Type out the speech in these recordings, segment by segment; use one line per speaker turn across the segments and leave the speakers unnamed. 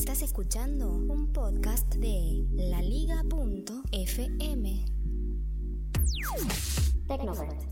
Estás escuchando un podcast de laliga.fm.
Tecnovert.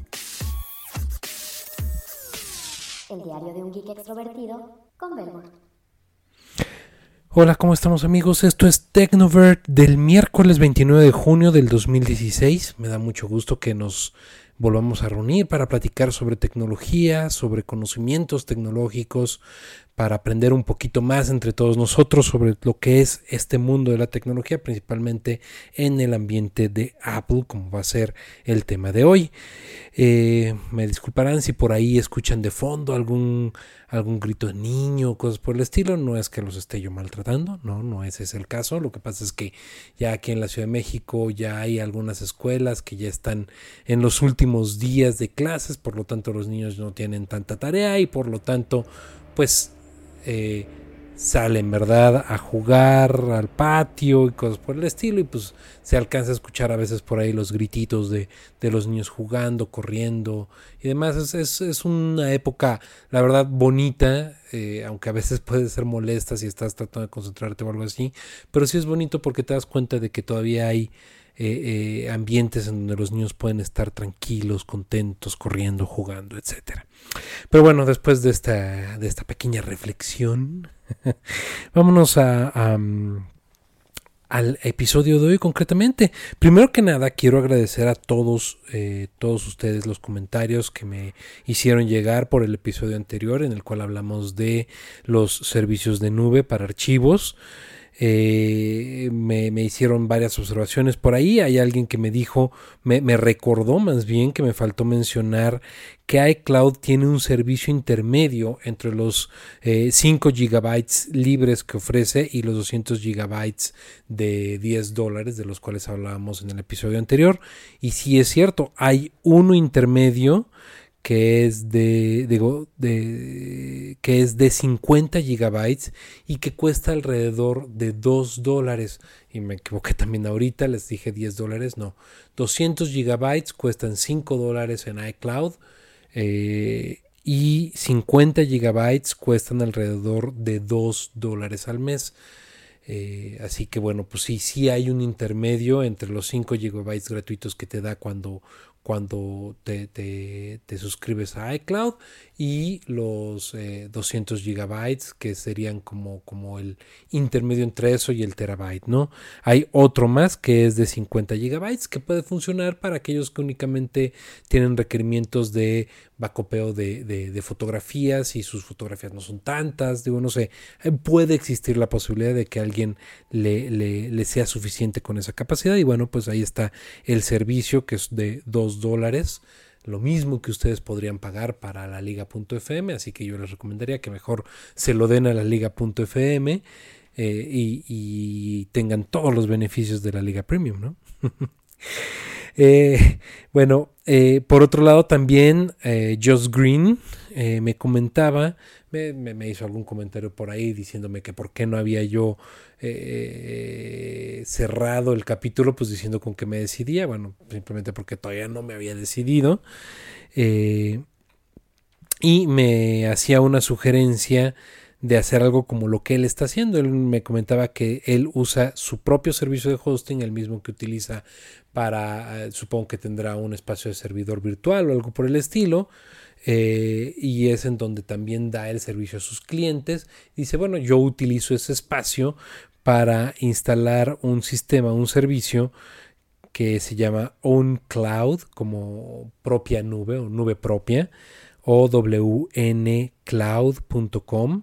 El diario de un geek extrovertido con Belmont.
Hola, ¿cómo estamos, amigos? Esto es Tecnovert del miércoles 29 de junio del 2016. Me da mucho gusto que nos volvamos a reunir para platicar sobre tecnología, sobre conocimientos tecnológicos, para aprender un poquito más entre todos nosotros sobre lo que es este mundo de la tecnología, principalmente en el ambiente de Apple, como va a ser el tema de hoy. Me disculparán si por ahí escuchan de fondo algún grito de niño, cosas por el estilo. No es que los esté yo maltratando, no ese es el caso. Lo que pasa es que ya aquí en la Ciudad de México ya hay algunas escuelas que ya están en los últimos días de clases, por lo tanto los niños no tienen tanta tarea y por lo tanto pues salen, ¿verdad?, a jugar al patio y cosas por el estilo, y pues se alcanza a escuchar a veces por ahí los grititos de los niños jugando, corriendo y demás. Es una época, la verdad, bonita, aunque a veces puede ser molesta si estás tratando de concentrarte o algo así, pero sí es bonito porque te das cuenta de que todavía hay ambientes en donde los niños pueden estar tranquilos, contentos, corriendo, jugando, etcétera. Pero bueno, después de esta pequeña reflexión, vámonos al episodio de hoy concretamente. Primero que nada, quiero agradecer a todos ustedes los comentarios que me hicieron llegar por el episodio anterior, en el cual hablamos de los servicios de nube para archivos. Me hicieron varias observaciones por ahí. Hay alguien que me dijo, me recordó más bien que me faltó mencionar que iCloud tiene un servicio intermedio entre los 5 GB libres que ofrece y los 200 GB de $10, de los cuales hablábamos en el episodio anterior. Y sí es cierto, hay uno intermedio que es de 50 gigabytes y que cuesta alrededor de $2. Y me equivoqué también ahorita, les dije $10, no. 200 gigabytes cuestan $5 en iCloud y 50 gigabytes cuestan alrededor de $2 al mes. Así que bueno, pues sí hay un intermedio entre los 5 gigabytes gratuitos que te da cuando te suscribes a iCloud y los 200 gigabytes que serían como el intermedio entre eso y el terabyte, ¿no? Hay otro más que es de 50 gigabytes que puede funcionar para aquellos que únicamente tienen requerimientos de backup de fotografías y sus fotografías no son tantas, digo, no sé, puede existir la posibilidad de que a alguien le sea suficiente con esa capacidad y bueno, pues ahí está el servicio que es de $2, lo mismo que ustedes podrían pagar para la liga.fm, así que yo les recomendaría que mejor se lo den a la liga.fm y tengan todos los beneficios de la Liga Premium, ¿no? Bueno, por otro lado también Josh Green me comentaba, me hizo algún comentario por ahí diciéndome que por qué no había yo cerrado el capítulo, pues diciendo con qué me decidía. Bueno, simplemente porque todavía no me había decidido, y me hacía una sugerencia de hacer algo como lo que él está haciendo. Él me comentaba que él usa su propio servicio de hosting, el mismo que utiliza para, supongo que tendrá un espacio de servidor virtual o algo por el estilo, y es en donde también da el servicio a sus clientes. Dice, bueno, yo utilizo ese espacio para instalar un sistema, un servicio que se llama OwnCloud, como propia nube o nube propia, o wncloud.com.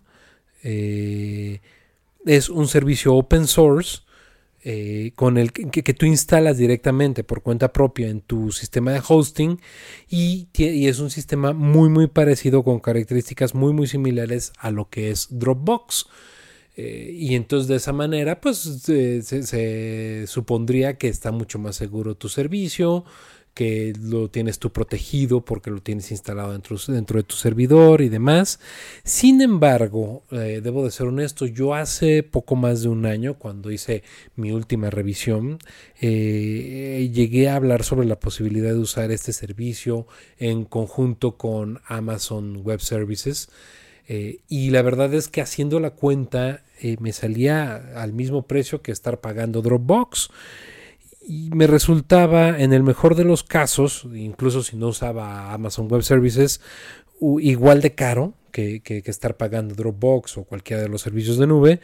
Es un servicio open source con el que tú instalas directamente por cuenta propia en tu sistema de hosting y es un sistema muy parecido, con características muy similares a lo que es Dropbox. Y entonces de esa manera pues se supondría que está mucho más seguro tu servicio, que lo tienes tú protegido porque lo tienes instalado dentro de tu servidor y demás. Sin embargo, debo de ser honesto, yo hace poco más de un año, cuando hice mi última revisión, llegué a hablar sobre la posibilidad de usar este servicio en conjunto con Amazon Web Services. Y la verdad es que haciendo la cuenta me salía al mismo precio que estar pagando Dropbox. Y me resultaba, en el mejor de los casos, incluso si no usaba Amazon Web Services, igual de caro que estar pagando Dropbox o cualquiera de los servicios de nube.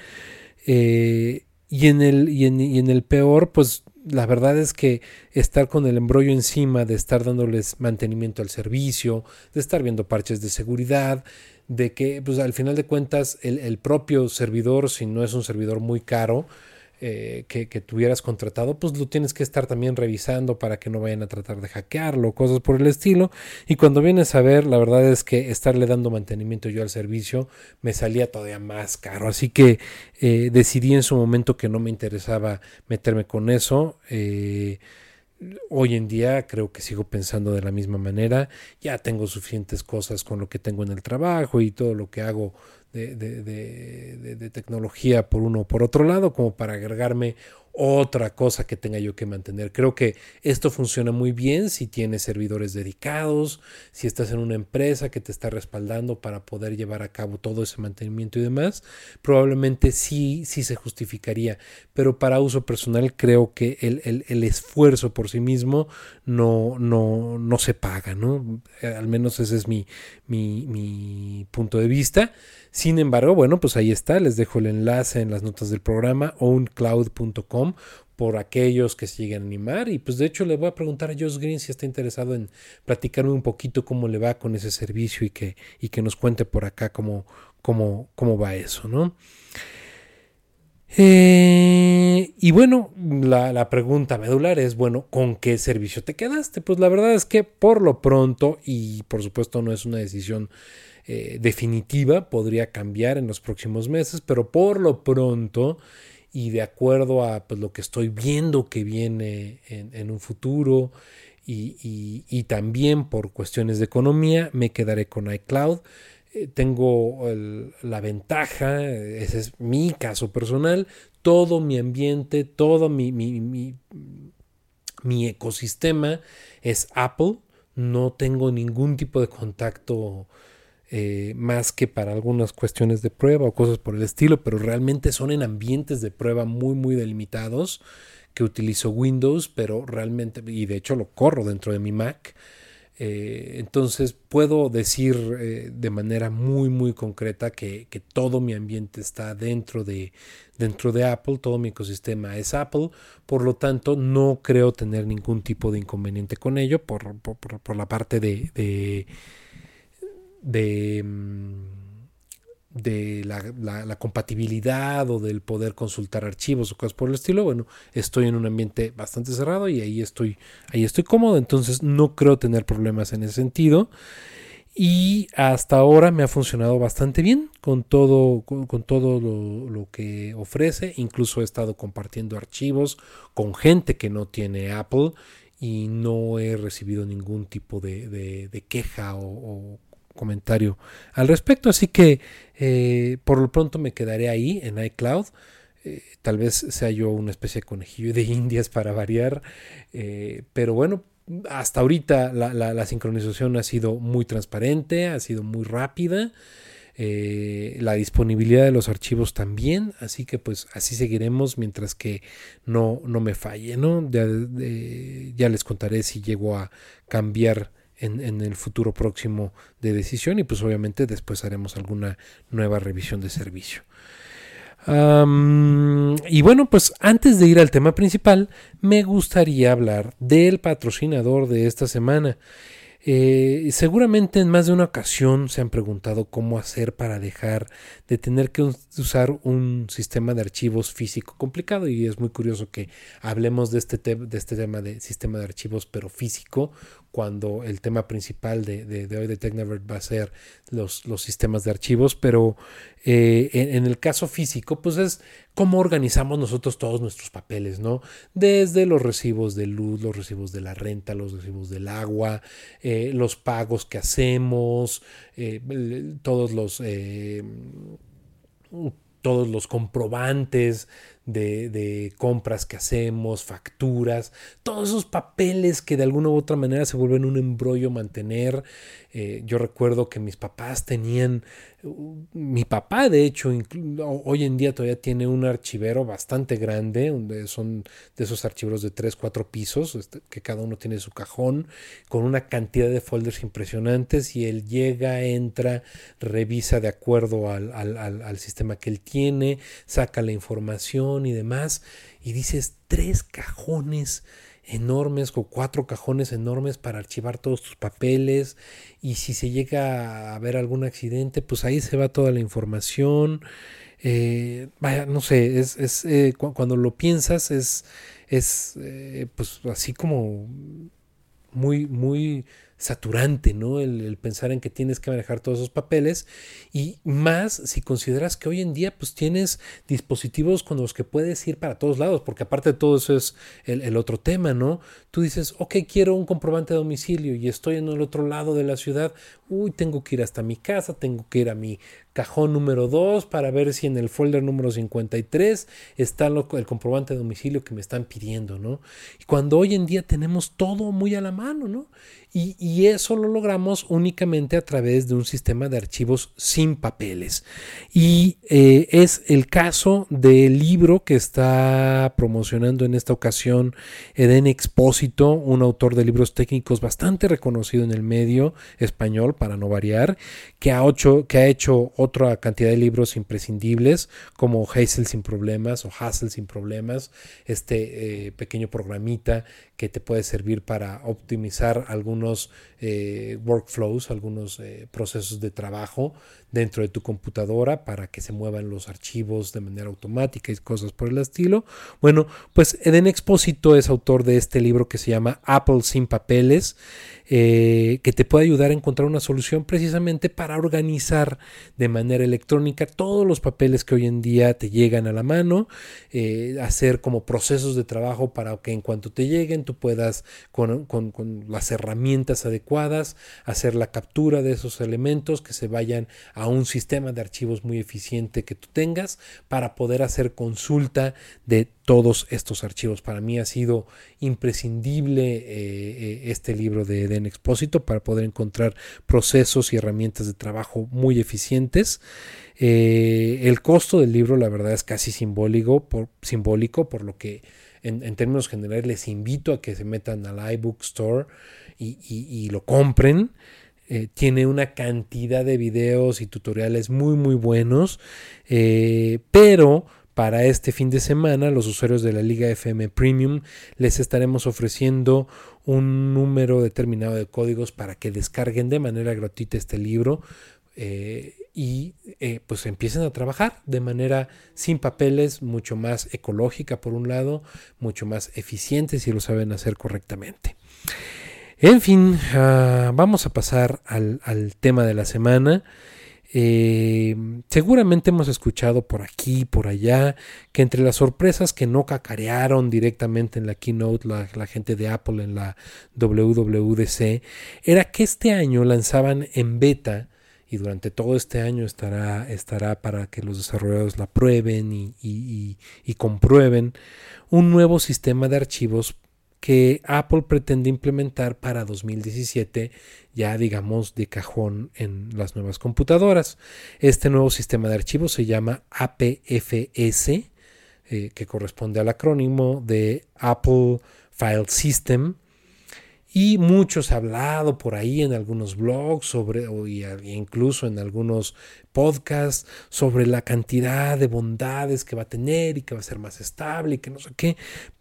Y en el peor, pues la verdad es que estar con el embrollo encima de estar dándoles mantenimiento al servicio, de estar viendo parches de seguridad, de que pues al final de cuentas el propio servidor, si no es un servidor muy caro, que tuvieras contratado, pues lo tienes que estar también revisando para que no vayan a tratar de hackearlo, cosas por el estilo. Y cuando vienes a ver, la verdad es que estarle dando mantenimiento yo al servicio me salía todavía más caro. Así que decidí en su momento que no me interesaba meterme con eso. Hoy en día creo que sigo pensando de la misma manera. Ya tengo suficientes cosas con lo que tengo en el trabajo y todo lo que hago de tecnología por uno o por otro lado, como para agregarme otra cosa que tenga yo que mantener. Creo que esto funciona muy bien si tienes servidores dedicados, si estás en una empresa que te está respaldando para poder llevar a cabo todo ese mantenimiento y demás, probablemente sí se justificaría, pero para uso personal creo que el esfuerzo por sí mismo no se paga, ¿no? Al menos ese es mi punto de vista. Sin embargo, bueno, pues ahí está, les dejo el enlace en las notas del programa, owncloud.com, por aquellos que se lleguen a animar. Y pues de hecho le voy a preguntar a Josh Green si está interesado en platicarme un poquito cómo le va con ese servicio y que nos cuente por acá cómo va eso, ¿no? Y bueno, la pregunta medular es, bueno, ¿con qué servicio te quedaste? Pues la verdad es que por lo pronto, y por supuesto no es una decisión definitiva, podría cambiar en los próximos meses, pero por lo pronto y de acuerdo a pues, lo que estoy viendo que viene en un futuro y también por cuestiones de economía, me quedaré con iCloud. Tengo la ventaja, ese es mi caso personal, todo mi ambiente, todo mi ecosistema es Apple. No tengo ningún tipo de contacto más que para algunas cuestiones de prueba o cosas por el estilo, pero realmente son en ambientes de prueba muy delimitados que utilizo Windows, pero realmente, y de hecho lo corro dentro de mi Mac. Entonces puedo decir de manera muy concreta que todo mi ambiente está dentro de Apple, todo mi ecosistema es Apple, por lo tanto no creo tener ningún tipo de inconveniente con ello por la parte de la compatibilidad o del poder consultar archivos o cosas por el estilo. Bueno, estoy en un ambiente bastante cerrado y ahí estoy cómodo, entonces no creo tener problemas en ese sentido y hasta ahora me ha funcionado bastante bien con todo lo que ofrece. Incluso he estado compartiendo archivos con gente que no tiene Apple y no he recibido ningún tipo de queja o comentario al respecto, así que por lo pronto me quedaré ahí en iCloud. Tal vez sea yo una especie de conejillo de indias para variar, pero bueno, hasta ahorita la sincronización ha sido muy transparente, ha sido muy rápida, la disponibilidad de los archivos también, así que pues así seguiremos mientras que no me falle, ¿no? Ya les contaré si llego a cambiar en el futuro próximo de decisión y pues obviamente después haremos alguna nueva revisión de servicio. Y bueno, pues antes de ir al tema principal, me gustaría hablar del patrocinador de esta semana. Seguramente en más de una ocasión se han preguntado cómo hacer para dejar de tener que usar un sistema de archivos físico complicado, y es muy curioso que hablemos de este tema de sistema de archivos pero físico, cuando el tema principal de hoy de Technovert va a ser los sistemas de archivos, pero en el caso físico pues es cómo organizamos nosotros todos nuestros papeles, ¿no? Desde los recibos de luz, los recibos de la renta, los recibos del agua, los pagos que hacemos, todos los comprobantes de compras que hacemos, facturas, todos esos papeles que de alguna u otra manera se vuelven un embrollo mantener. Yo recuerdo que mis papás tenían, mi papá de hecho hoy en día todavía tiene un archivero bastante grande, donde son de esos archiveros de 3-4 pisos, que cada uno tiene su cajón, con una cantidad de folders impresionantes, y él llega, entra, revisa de acuerdo al sistema que él tiene, saca la información y demás, y dices 3 cajones enormes o 4 cajones enormes para archivar todos tus papeles, y si se llega a ver algún accidente, pues ahí se va toda la información. Vaya, no sé, cuando lo piensas es pues así como muy saturante, ¿no? El pensar en que tienes que manejar todos esos papeles, y más si consideras que hoy en día pues tienes dispositivos con los que puedes ir para todos lados, porque aparte de todo eso es el otro tema, ¿no? Tú dices, ok, quiero un comprobante de domicilio y estoy en el otro lado de la ciudad, tengo que ir hasta mi casa, tengo que ir a mi cajón número 2 para ver si en el folder número 53 está el comprobante de domicilio que me están pidiendo, ¿no? Y cuando hoy en día tenemos todo muy a la mano, ¿no? Y eso lo logramos únicamente a través de un sistema de archivos sin papeles. Y es el caso del libro que está promocionando en esta ocasión Eden Expósito, un autor de libros técnicos bastante reconocido en el medio español, para no variar, que ha hecho otra cantidad de libros imprescindibles como Hazel sin problemas o Hazel sin problemas, pequeño programita que te puede servir para optimizar algunos workflows, algunos procesos de trabajo dentro de tu computadora para que se muevan los archivos de manera automática y cosas por el estilo. Bueno, pues Eden Expósito es autor de este libro que se llama Apple sin papeles, que te puede ayudar a encontrar una solución precisamente para organizar de manera electrónica todos los papeles que hoy en día te llegan a la mano, hacer como procesos de trabajo para que en cuanto te lleguen tú puedas con las herramientas adecuadas hacer la captura de esos elementos que se vayan a un sistema de archivos muy eficiente que tú tengas para poder hacer consulta de todos estos archivos. Para mí ha sido imprescindible este libro de Eden Expósito para poder encontrar procesos y herramientas de trabajo muy eficientes. El costo del libro, la verdad, es casi simbólico, por lo que en términos generales les invito a que se metan al iBook Store y lo compren. Tiene una cantidad de videos y tutoriales muy buenos, pero para este fin de semana los usuarios de la Liga FM Premium les estaremos ofreciendo un número determinado de códigos para que descarguen de manera gratuita este libro pues empiecen a trabajar de manera sin papeles, mucho más ecológica por un lado, mucho más eficiente si lo saben hacer correctamente. En fin, vamos a pasar al tema de la semana. Seguramente hemos escuchado por aquí, por allá, que entre las sorpresas que no cacarearon directamente en la keynote la gente de Apple en la WWDC, era que este año lanzaban en beta, y durante todo este año estará para que los desarrolladores la prueben y comprueben, un nuevo sistema de archivos que Apple pretende implementar para 2017, ya digamos de cajón en las nuevas computadoras. Este nuevo sistema de archivos se llama APFS, que corresponde al acrónimo de Apple File System, y mucho se ha hablado por ahí en algunos blogs e incluso en algunos podcasts sobre la cantidad de bondades que va a tener y que va a ser más estable y que no sé qué,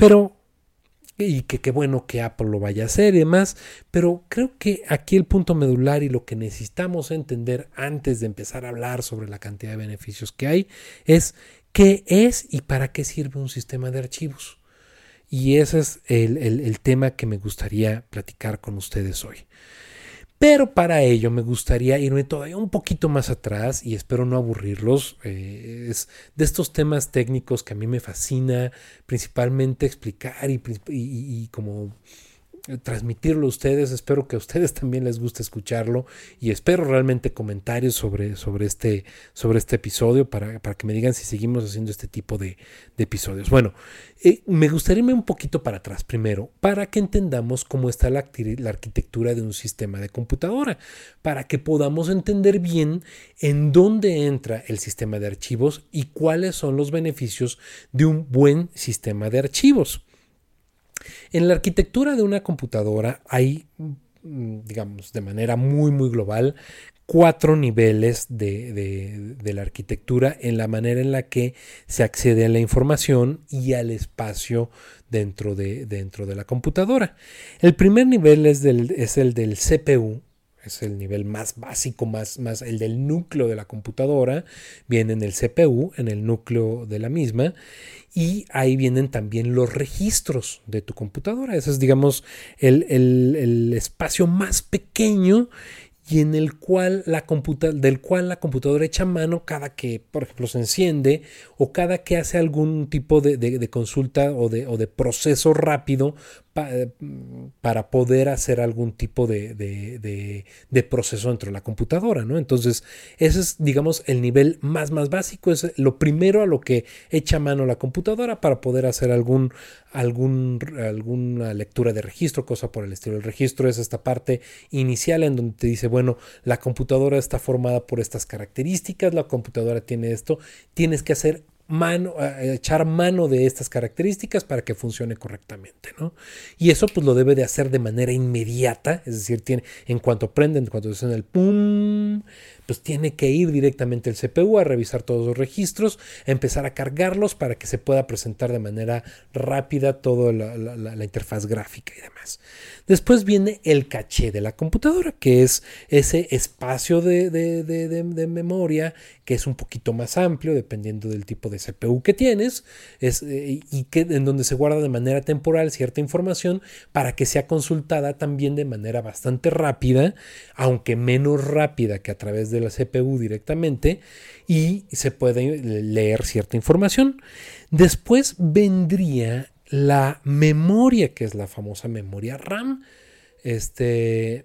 y que qué bueno que Apple lo vaya a hacer y demás, pero creo que aquí el punto medular y lo que necesitamos entender antes de empezar a hablar sobre la cantidad de beneficios que hay es qué es y para qué sirve un sistema de archivos. Y ese es el tema que me gustaría platicar con ustedes hoy. Pero para ello me gustaría irme todavía un poquito más atrás y espero no aburrirlos. Es de estos temas técnicos que a mí me fascina principalmente explicar y como transmitirlo a ustedes. Espero que a ustedes también les guste escucharlo y espero realmente comentarios sobre este episodio para que me digan si seguimos haciendo este tipo de episodios. Bueno, me gustaría irme un poquito para atrás primero para que entendamos cómo está la arquitectura de un sistema de computadora, para que podamos entender bien en dónde entra el sistema de archivos y cuáles son los beneficios de un buen sistema de archivos. En la arquitectura de una computadora hay, digamos, de manera muy, muy global, 4 niveles de la arquitectura en la manera en la que se accede a la información y al espacio dentro de la computadora. El primer nivel es el del CPU. Es el nivel más básico, más el del núcleo de la computadora. Viene en el CPU, en el núcleo de la misma. Y ahí vienen también los registros de tu computadora. Ese es, digamos, el espacio más pequeño y en el cual la computadora echa mano cada que, por ejemplo, se enciende o cada que hace algún tipo de consulta o de proceso rápido para poder hacer algún tipo de proceso dentro de la computadora, ¿no? Entonces, ese es, digamos, el nivel más básico, es lo primero a lo que echa mano la computadora para poder hacer alguna lectura de registro, cosa por el estilo. El registro es esta parte inicial en donde te dice, bueno, la computadora está formada por estas características, la computadora tiene esto, tienes que echar mano de estas características para que funcione correctamente, ¿no? Y eso pues lo debe de hacer de manera inmediata, es decir, en cuanto prende, en cuanto suena el pum, pues tiene que ir directamente el CPU a revisar todos los registros, a empezar a cargarlos para que se pueda presentar de manera rápida toda la interfaz gráfica y demás. Después viene el caché de la computadora, que es ese espacio de memoria que es un poquito más amplio dependiendo del tipo de CPU que tienes en donde se guarda de manera temporal cierta información para que sea consultada también de manera bastante rápida, aunque menos rápida que a través de la CPU directamente, y se puede leer cierta información. Después vendría la memoria, que es la famosa memoria RAM, que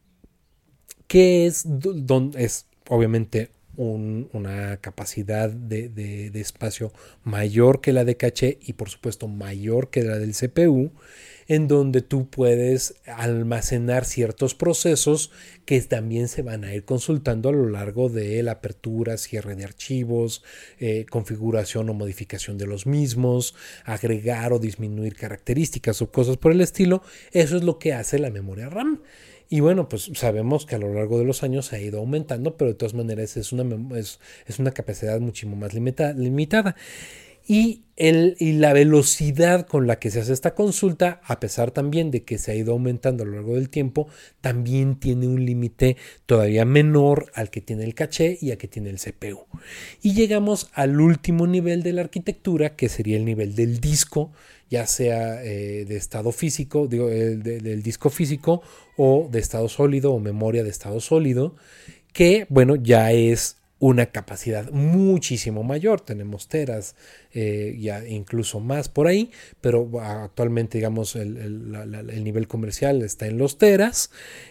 es obviamente una capacidad de espacio mayor que la de caché y por supuesto mayor que la del CPU, en donde tú puedes almacenar ciertos procesos que también se van a ir consultando a lo largo de la apertura, cierre de archivos, configuración o modificación de los mismos, agregar o disminuir características o cosas por el estilo. Eso es lo que hace la memoria RAM. Y bueno, pues sabemos que a lo largo de los años se ha ido aumentando, pero de todas maneras es una capacidad muchísimo más limitada. Y la velocidad con la que se hace esta consulta, a pesar también de que se ha ido aumentando a lo largo del tiempo, también tiene un límite todavía menor al que tiene el caché y al que tiene el CPU. Y llegamos al último nivel de la arquitectura, que sería el nivel del disco, ya sea de estado físico, del disco físico o de estado sólido o memoria de estado sólido, que bueno, ya es una capacidad muchísimo mayor. Tenemos teras, ya incluso más por ahí, pero actualmente digamos el nivel comercial está en los teras,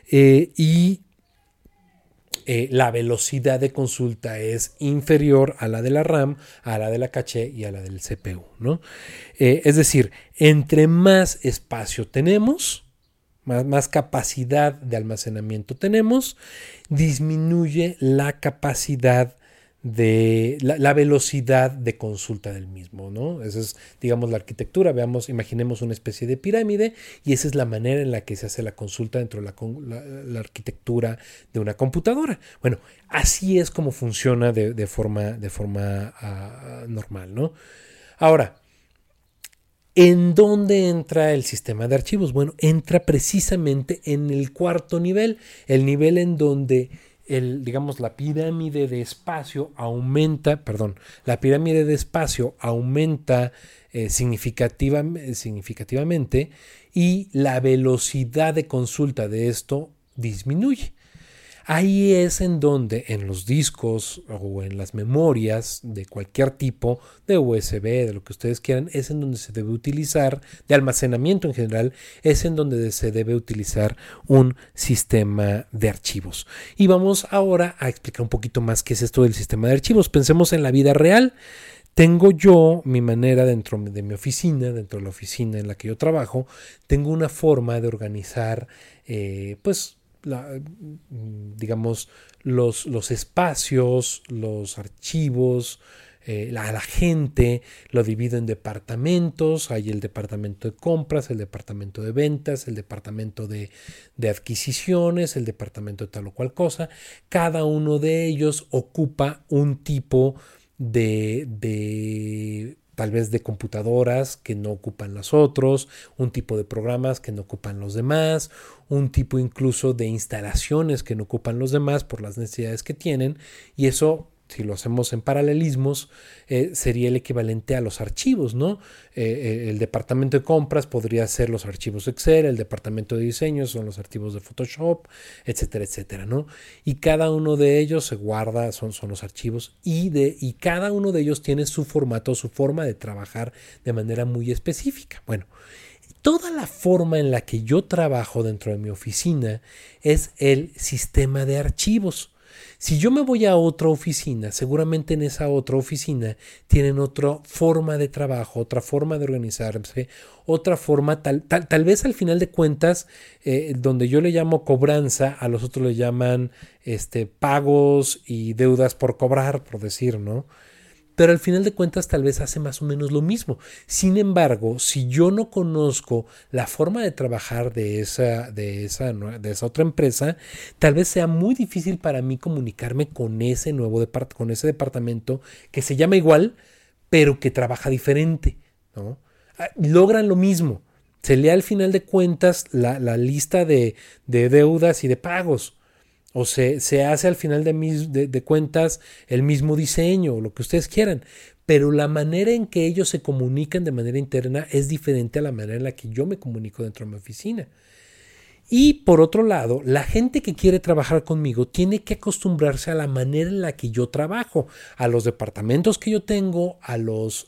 y la velocidad de consulta es inferior a la de la RAM, a la de la caché y a la del CPU, ¿no? Es decir, entre más espacio tenemos, más capacidad de almacenamiento tenemos, disminuye la capacidad de la velocidad de consulta del mismo, ¿no? Esa es, digamos, la arquitectura. Imaginemos una especie de pirámide y esa es la manera en la que se hace la consulta dentro de la arquitectura de una computadora. Bueno, así es como funciona de forma normal, ¿no? Ahora, ¿en dónde entra el sistema de archivos? Bueno, entra precisamente en el cuarto nivel, el nivel en donde la pirámide de espacio aumenta significativamente y la velocidad de consulta de esto disminuye. Ahí es en donde en los discos o en las memorias de cualquier tipo, de USB, de lo que ustedes quieran, es en donde se debe utilizar, de almacenamiento en general, es en donde se debe utilizar un sistema de archivos. Y vamos ahora a explicar un poquito más qué es esto del sistema de archivos. Pensemos en la vida real. Tengo yo mi manera dentro de mi oficina, dentro de la oficina en la que yo trabajo, tengo una forma de organizar, digamos, los espacios, los archivos, la gente, lo divido en departamentos. Hay el departamento de compras, el departamento de ventas, el departamento de adquisiciones, el departamento de tal o cual cosa. Cada uno de ellos ocupa un tipo de tal vez de computadoras que no ocupan los otros, un tipo de programas que no ocupan los demás, un tipo incluso de instalaciones que no ocupan los demás por las necesidades que tienen, y eso, si lo hacemos en paralelismos, sería el equivalente a los archivos, ¿no? El departamento de compras podría ser los archivos Excel, el departamento de diseño son los archivos de Photoshop, etcétera, etcétera, ¿no? Y cada uno de ellos se guarda, son los archivos, y cada uno de ellos tiene su formato, su forma de trabajar de manera muy específica. Bueno, toda la forma en la que yo trabajo dentro de mi oficina es el sistema de archivos. Si yo me voy a otra oficina, seguramente en esa otra oficina tienen otra forma de trabajo, otra forma de organizarse, otra forma, tal vez al final de cuentas, donde yo le llamo cobranza, a los otros le llaman pagos y deudas por cobrar, por decir, ¿no? Pero al final de cuentas tal vez hace más o menos lo mismo. Sin embargo, si yo no conozco la forma de trabajar de esa otra empresa, tal vez sea muy difícil para mí comunicarme con ese con ese departamento que se llama igual, pero que trabaja diferente, ¿no? Logran lo mismo. Se lee al final de cuentas la lista de deudas y de pagos. O se hace al final de cuentas el mismo diseño, lo que ustedes quieran. Pero la manera en que ellos se comunican de manera interna es diferente a la manera en la que yo me comunico dentro de mi oficina. Y por otro lado, la gente que quiere trabajar conmigo tiene que acostumbrarse a la manera en la que yo trabajo, a los departamentos que yo tengo, a los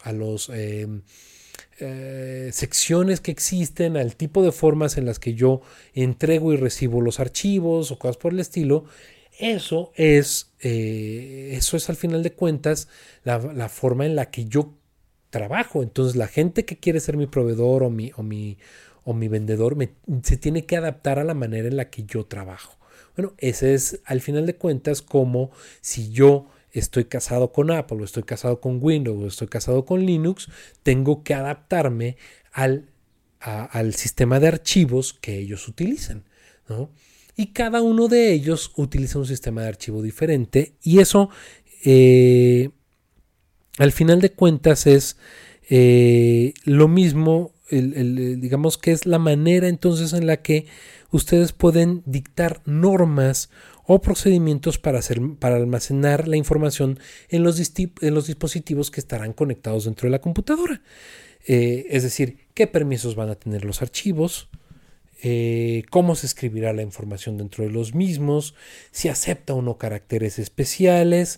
secciones que existen, al tipo de formas en las que yo entrego y recibo los archivos o cosas por el estilo. Eso es al final de cuentas la forma en la que yo trabajo. Entonces la gente que quiere ser mi proveedor o mi vendedor se tiene que adaptar a la manera en la que yo trabajo. Bueno, ese es al final de cuentas como si yo estoy casado con Apple, o estoy casado con Windows, o estoy casado con Linux, tengo que adaptarme al sistema de archivos que ellos utilizan, ¿no? Y cada uno de ellos utiliza un sistema de archivo diferente, y eso al final de cuentas es lo mismo, digamos que es la manera entonces en la que ustedes pueden dictar normas o procedimientos para almacenar la información en los dispositivos que estarán conectados dentro de la computadora. Es decir, qué permisos van a tener los archivos, cómo se escribirá la información dentro de los mismos, si acepta o no caracteres especiales,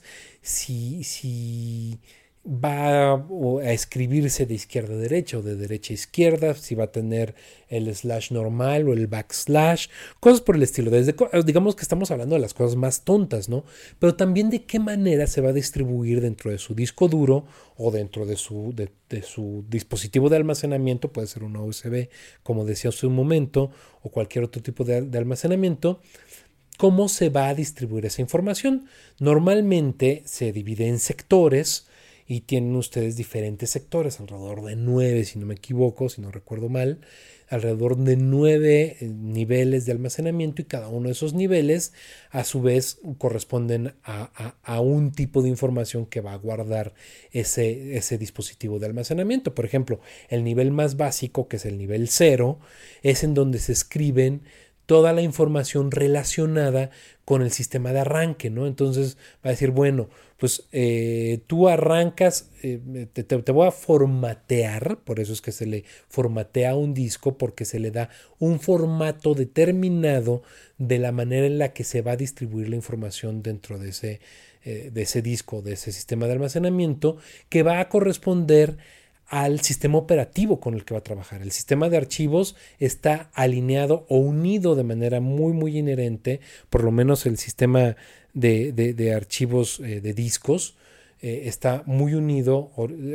si va a escribirse de izquierda a derecha o de derecha a izquierda, si va a tener el slash normal o el backslash, cosas por el estilo. Digamos que estamos hablando de las cosas más tontas, ¿no? Pero también de qué manera se va a distribuir dentro de su disco duro o dentro de su dispositivo de almacenamiento, puede ser una USB, como decía hace un momento, o cualquier otro tipo de almacenamiento. ¿Cómo se va a distribuir esa información? Normalmente se divide en sectores, y tienen ustedes diferentes sectores, alrededor de 9, si no me equivoco, si no recuerdo mal, alrededor de 9 niveles de almacenamiento, y cada uno de esos niveles a su vez corresponden a un tipo de información que va a guardar ese dispositivo de almacenamiento. Por ejemplo, el nivel más básico, que es el nivel 0, es en donde se escriben toda la información relacionada con el sistema de arranque, ¿no? Entonces va a decir, bueno, pues tú arrancas, te voy a formatear, por eso es que se le formatea un disco, porque se le da un formato determinado de la manera en la que se va a distribuir la información dentro de ese disco, de ese sistema de almacenamiento, que va a corresponder al sistema operativo con el que va a trabajar. El sistema de archivos está alineado o unido de manera muy, muy inherente, por lo menos el sistema de archivos de discos está muy unido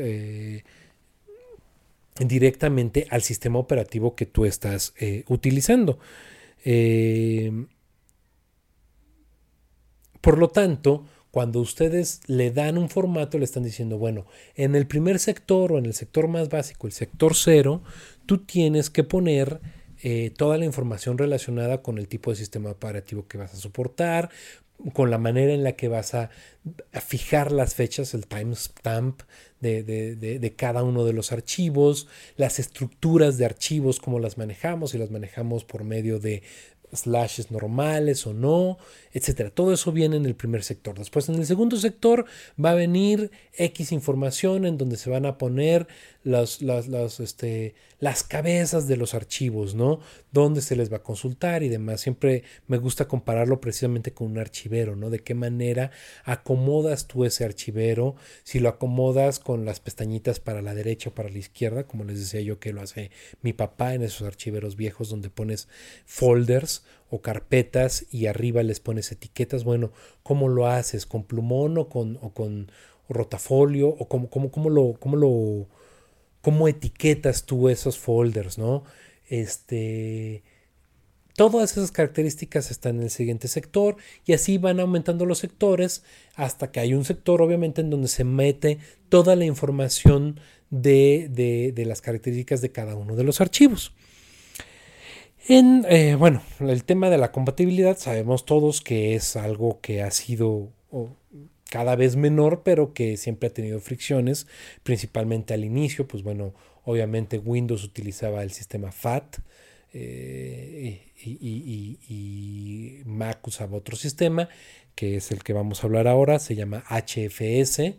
directamente al sistema operativo que tú estás utilizando. Por lo tanto, cuando ustedes le dan un formato, le están diciendo, bueno, en el primer sector o en el sector más básico, el sector 0, tú tienes que poner toda la información relacionada con el tipo de sistema operativo que vas a soportar, con la manera en la que vas a fijar las fechas, el timestamp de cada uno de los archivos, las estructuras de archivos, cómo las manejamos, si las manejamos por medio de slashes normales o no, etcétera. Todo eso viene en el primer sector. Después, en el segundo sector va a venir X información en donde se van a poner las cabezas de los archivos, ¿no? Dónde se les va a consultar y demás. Siempre me gusta compararlo precisamente con un archivero, ¿no? De qué manera acomodas tú ese archivero, si lo acomodas con las pestañitas para la derecha o para la izquierda, como les decía yo que lo hace mi papá en esos archiveros viejos donde pones folders o carpetas y arriba les pones etiquetas. Bueno, ¿cómo lo haces? ¿Con plumón o con rotafolio? ¿O cómo etiquetas tú esos folders, ¿no? Todas esas características están en el siguiente sector y así van aumentando los sectores hasta que hay un sector obviamente en donde se mete toda la información de las características de cada uno de los archivos. Bueno, el tema de la compatibilidad sabemos todos que es algo que ha sido cada vez menor, pero que siempre ha tenido fricciones, principalmente al inicio. Pues bueno, obviamente Windows utilizaba el sistema FAT y Mac usaba otro sistema, que es el que vamos a hablar ahora, se llama HFS.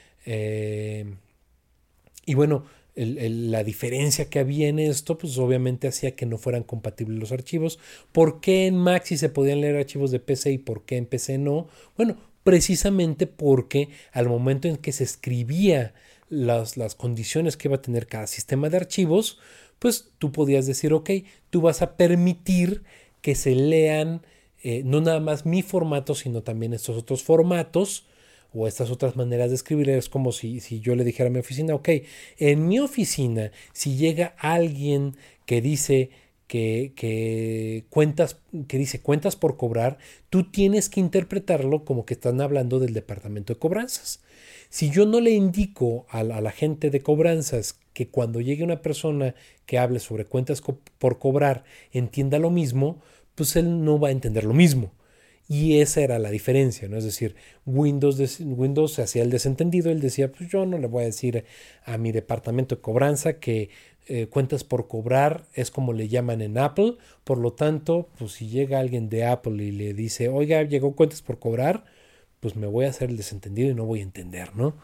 Y bueno, la diferencia que había en esto, pues obviamente hacía que no fueran compatibles los archivos. ¿Por qué en Mac sí se podían leer archivos de PC y por qué en PC no? Bueno, precisamente porque al momento en que se escribía las condiciones que iba a tener cada sistema de archivos, pues tú podías decir, ok, tú vas a permitir que se lean no nada más mi formato, sino también estos otros formatos o estas otras maneras de escribir. Es como si yo le dijera a mi oficina, ok, en mi oficina, si llega alguien que dice que dice cuentas por cobrar, tú tienes que interpretarlo como que están hablando del departamento de cobranzas. Si yo no le indico a la gente de cobranzas que cuando llegue una persona que hable sobre cuentas por cobrar entienda lo mismo, pues él no va a entender lo mismo. Y esa era la diferencia, ¿no? Es decir, Windows se hacía el desentendido. Él decía, pues yo no le voy a decir a mi departamento de cobranza que cuentas por cobrar es como le llaman en Apple. Por lo tanto, pues si llega alguien de Apple y le dice, oiga, llegó cuentas por cobrar, pues me voy a hacer el desentendido y no voy a entender, ¿no?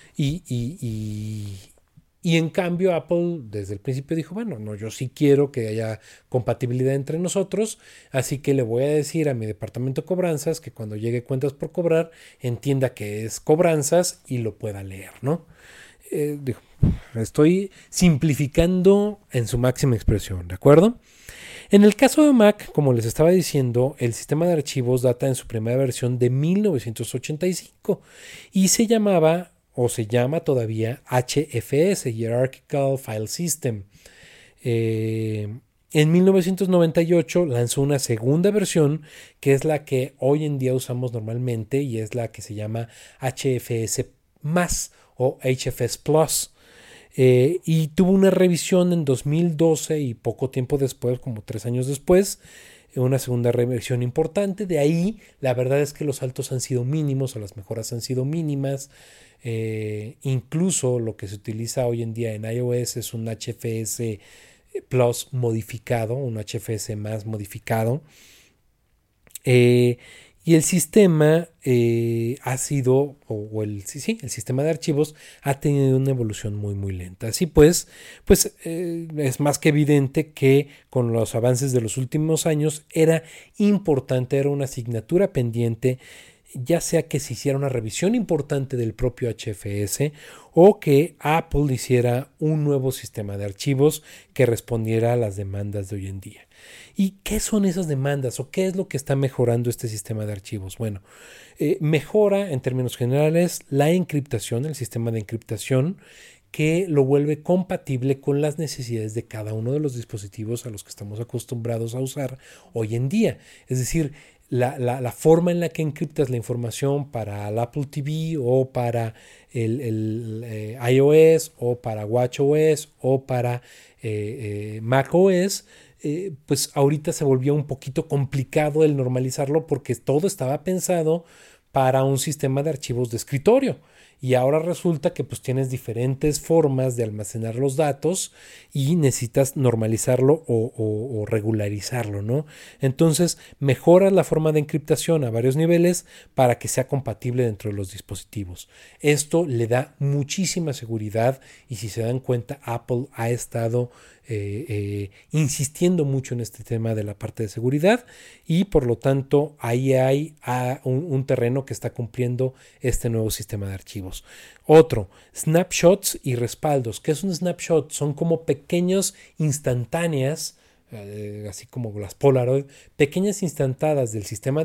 Y en cambio Apple desde el principio dijo, bueno, no, yo sí quiero que haya compatibilidad entre nosotros, así que le voy a decir a mi departamento de cobranzas que cuando llegue cuentas por cobrar entienda que es cobranzas y lo pueda leer, ¿no? Estoy simplificando en su máxima expresión, ¿de acuerdo? En el caso de Mac, como les estaba diciendo, el sistema de archivos data en su primera versión de 1985 y se llamaba o se llama todavía HFS, Hierarchical File System. En 1998 lanzó una segunda versión que es la que hoy en día usamos normalmente y es la que se llama HFS más o HFS Plus. Y tuvo una revisión en 2012 y poco tiempo después, como 3 años después, una segunda revisión importante. De ahí la verdad es que los saltos han sido mínimos o las mejoras han sido mínimas. Incluso lo que se utiliza hoy en día en iOS es un HFS Plus modificado, un HFS más modificado. Y el sistema ha sido, el sistema de archivos ha tenido una evolución muy muy lenta. Así pues es más que evidente que con los avances de los últimos años era importante, era una asignatura pendiente, ya sea que se hiciera una revisión importante del propio HFS o que Apple hiciera un nuevo sistema de archivos que respondiera a las demandas de hoy en día. ¿Y qué son esas demandas o qué es lo que está mejorando este sistema de archivos? Bueno, mejora en términos generales la encriptación, el sistema de encriptación, que lo vuelve compatible con las necesidades de cada uno de los dispositivos a los que estamos acostumbrados a usar hoy en día. Es decir, la forma en la que encriptas la información para el Apple TV o para el iOS o para WatchOS o para macOS, pues ahorita se volvió un poquito complicado el normalizarlo porque todo estaba pensado para un sistema de archivos de escritorio. Y ahora resulta que pues tienes diferentes formas de almacenar los datos y necesitas normalizarlo o regularizarlo, ¿no? Entonces mejoras la forma de encriptación a varios niveles para que sea compatible dentro de los dispositivos. Esto le da muchísima seguridad y si se dan cuenta, Apple ha estado insistiendo mucho en este tema de la parte de seguridad y por lo tanto ahí hay un terreno que está cumpliendo este nuevo sistema de archivos. Otro, snapshots y respaldos. ¿Qué es un snapshot? Son como pequeños instantáneas, así como las Polaroid, pequeñas instantáneas del sistema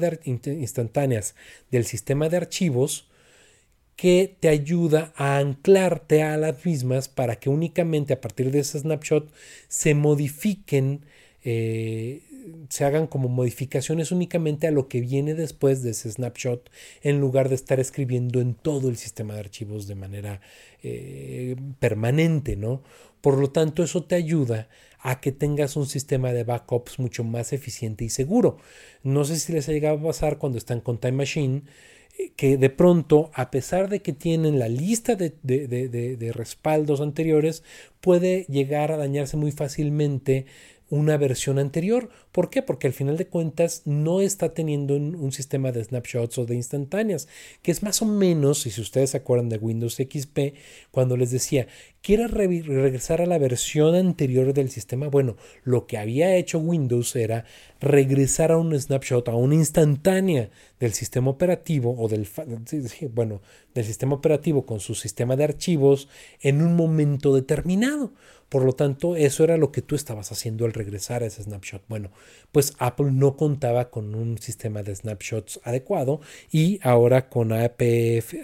de archivos que te ayuda a anclarte a las mismas para que únicamente a partir de ese snapshot se modifiquen, se hagan como modificaciones únicamente a lo que viene después de ese snapshot, en lugar de estar escribiendo en todo el sistema de archivos de manera permanente, ¿no? Por lo tanto, eso te ayuda a que tengas un sistema de backups mucho más eficiente y seguro. No sé si les ha llegado a pasar cuando están con Time Machine, que de pronto, a pesar de que tienen la lista de respaldos anteriores, puede llegar a dañarse muy fácilmente una versión anterior. ¿Por qué? Porque al final de cuentas no está teniendo un sistema de snapshots o de instantáneas, que es más o menos, y si ustedes se acuerdan de Windows XP, cuando les decía, ¿quieres regresar a la versión anterior del sistema? Bueno, lo que había hecho Windows era regresar a un snapshot, a una instantánea del sistema operativo o del sistema operativo con su sistema de archivos en un momento determinado. Por lo tanto, eso era lo que tú estabas haciendo al regresar a ese snapshot. Bueno, pues Apple no contaba con un sistema de snapshots adecuado y ahora con APFS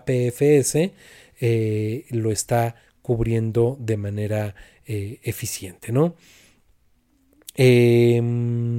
lo está cubriendo de manera eficiente, ¿no? ¿Qué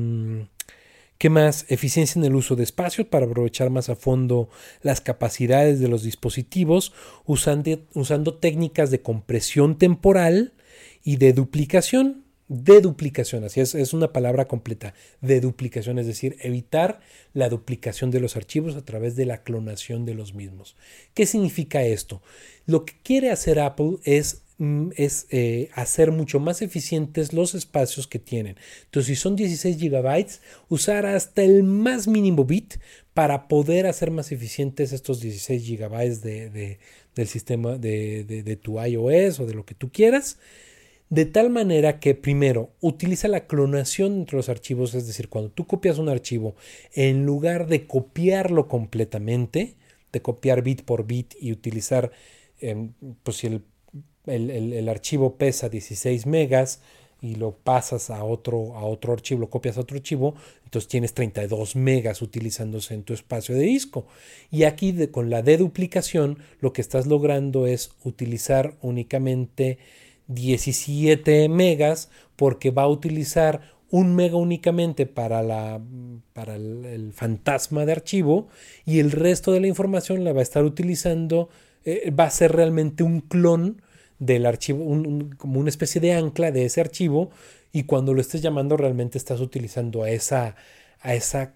más? Eficiencia en el uso de espacios para aprovechar más a fondo las capacidades de los dispositivos usando técnicas de compresión temporal y de duplicación. Así es una palabra completa, deduplicación, es decir, evitar la duplicación de los archivos a través de la clonación de los mismos. ¿Qué significa esto? Lo que quiere hacer Apple es hacer mucho más eficientes los espacios que tienen. Entonces, si son 16 GB, usar hasta el más mínimo bit para poder hacer más eficientes estos 16 GB del sistema de tu iOS o de lo que tú quieras. De tal manera que primero utiliza la clonación entre los archivos, es decir, cuando tú copias un archivo, en lugar de copiarlo completamente, de copiar bit por bit y utilizar, pues si el archivo pesa 16 megas y lo pasas a otro archivo, lo copias a otro archivo, entonces tienes 32 megas utilizándose en tu espacio de disco. Y aquí con la deduplicación lo que estás logrando es utilizar únicamente 17 megas porque va a utilizar 1 mega únicamente para el fantasma de archivo y el resto de la información la va a estar utilizando, va a ser realmente un clon del archivo, como una especie de ancla de ese archivo, y cuando lo estés llamando realmente estás utilizando a esa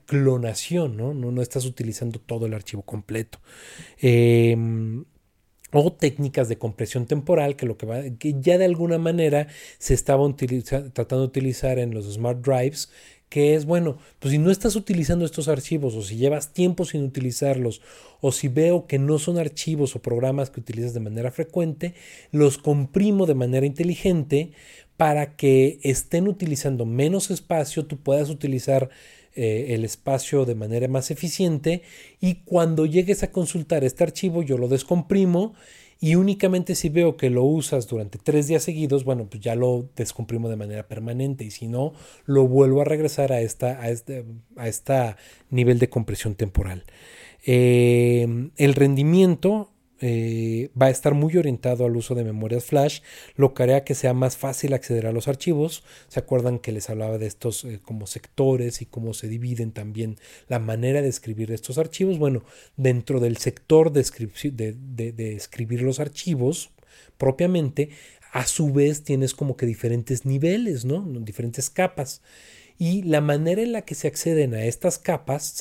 clonación, ¿no? No estás utilizando todo el archivo completo. o técnicas de compresión temporal, que ya de alguna manera se estaba tratando de utilizar en los smart drives, que es, bueno, pues si no estás utilizando estos archivos, o si llevas tiempo sin utilizarlos, o si veo que no son archivos o programas que utilizas de manera frecuente, los comprimo de manera inteligente para que estén utilizando menos espacio, tú puedas utilizar el espacio de manera más eficiente, y cuando llegues a consultar este archivo yo lo descomprimo, y únicamente si veo que lo usas durante 3 días seguidos, bueno, pues ya lo descomprimo de manera permanente, y si no, lo vuelvo a regresar a este nivel de compresión temporal. El rendimiento va a estar muy orientado al uso de memorias flash, lo que hará que sea más fácil acceder a los archivos. ¿Se acuerdan que les hablaba de estos como sectores y cómo se dividen también la manera de escribir estos archivos? Bueno, dentro del sector de escribir los archivos propiamente, a su vez tienes como que diferentes niveles, ¿no? Diferentes capas. Y la manera en la que se accede a estas capas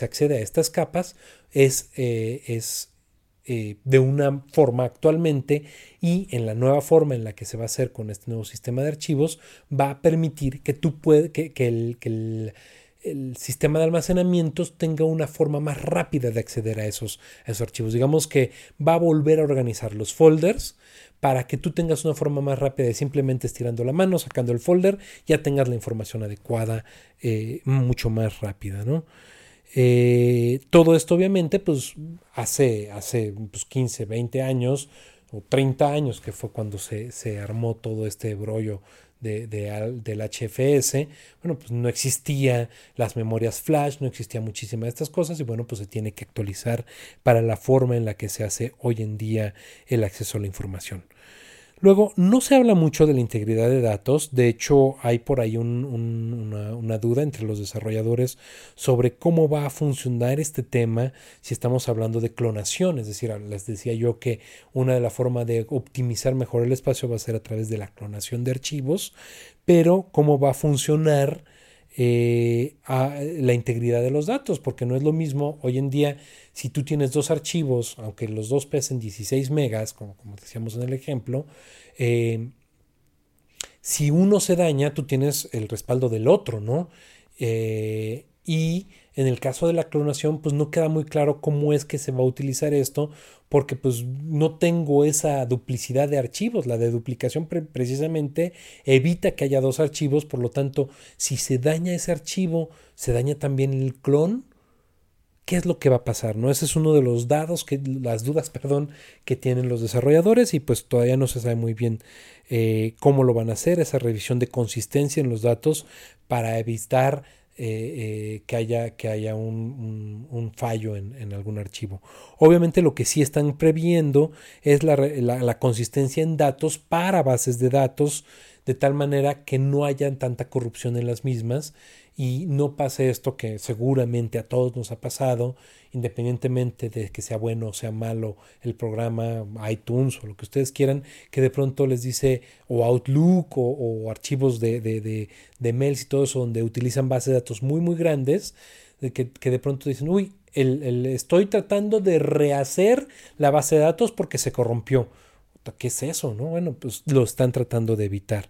es de una forma actualmente, y en la nueva forma en la que se va a hacer con este nuevo sistema de archivos va a permitir que el sistema de almacenamientos tenga una forma más rápida de acceder a esos archivos. Digamos que va a volver a organizar los folders para que tú tengas una forma más rápida de simplemente estirando la mano, sacando el folder, ya tengas la información adecuada mucho más rápida, ¿no? Todo esto obviamente pues hace 15, 20 años o 30 años, que fue cuando se armó todo este brollo del HFS. Bueno, pues no existía las memorias flash, no existía muchísimas de estas cosas, y bueno, pues se tiene que actualizar para la forma en la que se hace hoy en día el acceso a la información. Luego, no se habla mucho de la integridad de datos. De hecho, hay por ahí una duda entre los desarrolladores sobre cómo va a funcionar este tema si estamos hablando de clonación. Es decir, les decía yo que una de las formas de optimizar mejor el espacio va a ser a través de la clonación de archivos, pero cómo va a funcionar a la integridad de los datos, porque no es lo mismo hoy en día si tú tienes dos archivos, aunque los dos pesen 16 megas, como decíamos en el ejemplo, si uno se daña, tú tienes el respaldo del otro, ¿no? Y en el caso de la clonación, pues no queda muy claro cómo es que se va a utilizar esto, porque pues no tengo esa duplicidad de archivos. La deduplicación precisamente evita que haya dos archivos, por lo tanto, si se daña ese archivo, se daña también el clon. ¿Qué es lo que va a pasar? ¿No? Ese es uno de los las dudas que tienen los desarrolladores, y pues todavía no se sabe muy bien cómo lo van a hacer, esa revisión de consistencia en los datos para evitar que haya un fallo en algún archivo. Obviamente lo que sí están previendo es la consistencia en datos para bases de datos, de tal manera que no haya tanta corrupción en las mismas y no pase esto que seguramente a todos nos ha pasado, independientemente de que sea bueno o sea malo el programa, iTunes o lo que ustedes quieran, que de pronto les dice, o Outlook o archivos de mails y todo eso, donde utilizan bases de datos muy muy grandes, que de pronto dicen, uy, estoy tratando de rehacer la base de datos porque se corrompió. ¿Qué es eso? ¿No? Bueno, pues lo están tratando de evitar.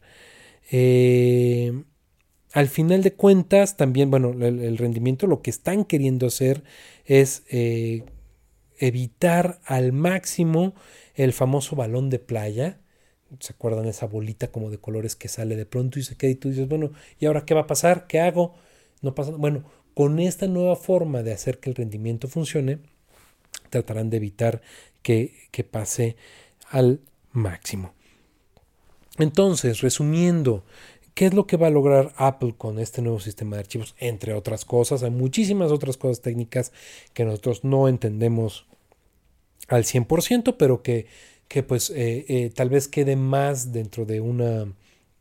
Al final de cuentas, también, bueno, el rendimiento, lo que están queriendo hacer es evitar al máximo el famoso balón de playa. ¿Se acuerdan esa bolita como de colores que sale de pronto y se queda, y tú dices, bueno, ¿y ahora qué va a pasar? ¿Qué hago? No pasa. Bueno, con esta nueva forma de hacer que el rendimiento funcione, tratarán de evitar que pase al máximo. Entonces, resumiendo, ¿qué es lo que va a lograr Apple con este nuevo sistema de archivos? Entre otras cosas, hay muchísimas otras cosas técnicas que nosotros no entendemos al 100%, pero que pues tal vez quede más dentro de un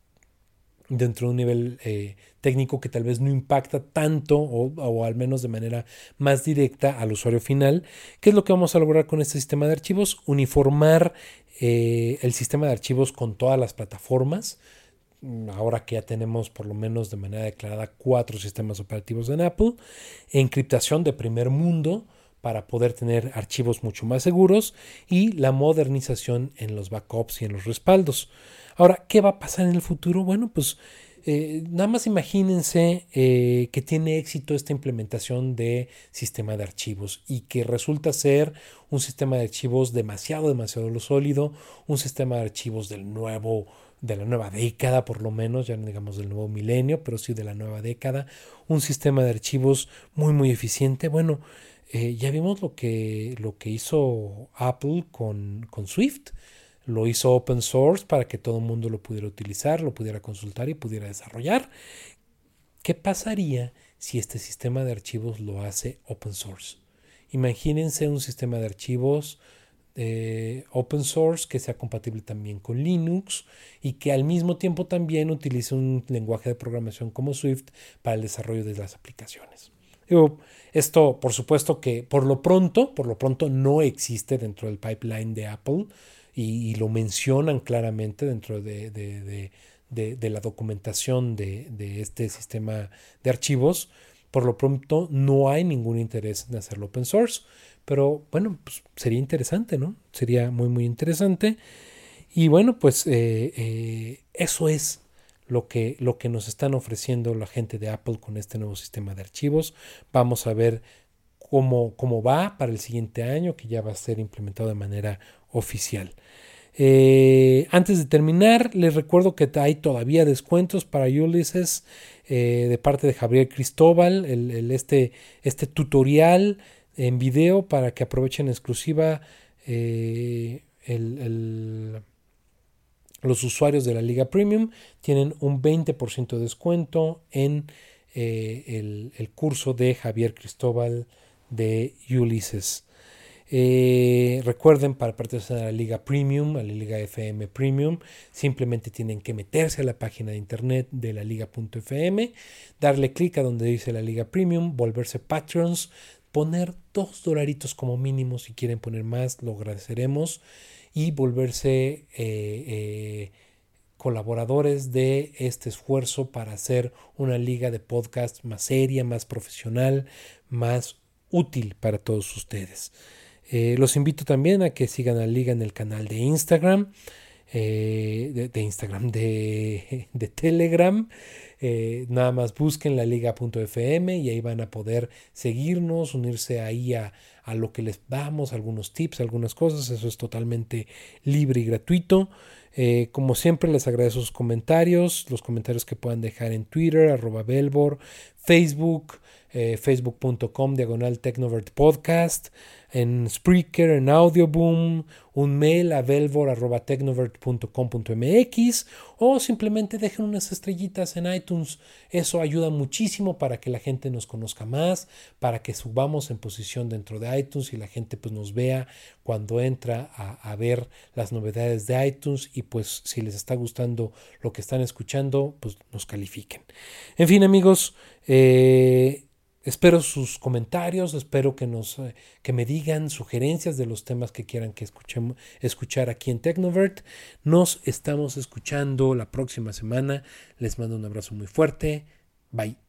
nivel técnico que tal vez no impacta tanto o al menos de manera más directa al usuario final. ¿Qué es lo que vamos a lograr con este sistema de archivos? Uniformar el sistema de archivos con todas las plataformas. Ahora que ya tenemos por lo menos de manera declarada 4 sistemas operativos en Apple. Encriptación de primer mundo para poder tener archivos mucho más seguros y la modernización en los backups y en los respaldos. Ahora, ¿qué va a pasar en el futuro? Bueno, pues nada más imagínense que tiene éxito esta implementación de sistema de archivos y que resulta ser un sistema de archivos demasiado sólido, un sistema de archivos de la nueva década, por lo menos, ya no digamos del nuevo milenio, pero sí de la nueva década, un sistema de archivos muy eficiente. Bueno, ya vimos lo que hizo Apple con Swift. Lo hizo open source para que todo el mundo lo pudiera utilizar, lo pudiera consultar y pudiera desarrollar. ¿Qué pasaría si este sistema de archivos lo hace open source? Imagínense un sistema de archivos open source que sea compatible también con Linux y que al mismo tiempo también utilice un lenguaje de programación como Swift para el desarrollo de las aplicaciones. Esto, por supuesto que por lo pronto no existe dentro del pipeline de Apple y lo mencionan claramente dentro de la documentación de este sistema de archivos. Por lo pronto no hay ningún interés en hacerlo open source, pero bueno, pues sería interesante, ¿no? Sería muy interesante. Y bueno, pues eso es lo que nos están ofreciendo la gente de Apple con este nuevo sistema de archivos. Vamos a ver cómo va para el siguiente año, que ya va a ser implementado de manera oficial. Antes de terminar, les recuerdo que hay todavía descuentos para Ulysses de parte de Javier Cristóbal, este tutorial en video para que aprovechen en exclusiva los usuarios de la Liga Premium tienen un 20% de descuento en el curso de Javier Cristóbal de Ulysses. Recuerden, para pertenecer a la Liga Premium, a la Liga FM Premium, simplemente tienen que meterse a la página de internet de la liga.fm, darle clic a donde dice la Liga Premium, volverse Patreons, poner $2 como mínimo. Si quieren poner más, lo agradeceremos, y volverse colaboradores de este esfuerzo para hacer una liga de podcast más seria, más profesional, más útil para todos ustedes. Los invito también a que sigan a la liga en el canal de Instagram, de Telegram. Nada más busquen la liga.fm y ahí van a poder seguirnos, unirse ahí a lo que les damos, algunos tips, algunas cosas. Eso es totalmente libre y gratuito. Como siempre, les agradezco sus comentarios, los comentarios que puedan dejar en Twitter, @Belbor, Facebook, facebook.com/TechnovertPodcast, en Spreaker, en Audioboom, un mail a belbor@technovert.com.mx, o simplemente dejen unas estrellitas en iTunes. Eso ayuda muchísimo para que la gente nos conozca más, para que subamos en posición dentro de iTunes y la gente pues nos vea cuando entra a ver las novedades de iTunes, y pues si les está gustando lo que están escuchando, pues nos califiquen. En fin, amigos, espero sus comentarios, espero que me digan sugerencias de los temas que quieran que escuchar aquí en Technovert. Nos estamos escuchando la próxima semana. Les mando un abrazo muy fuerte. Bye.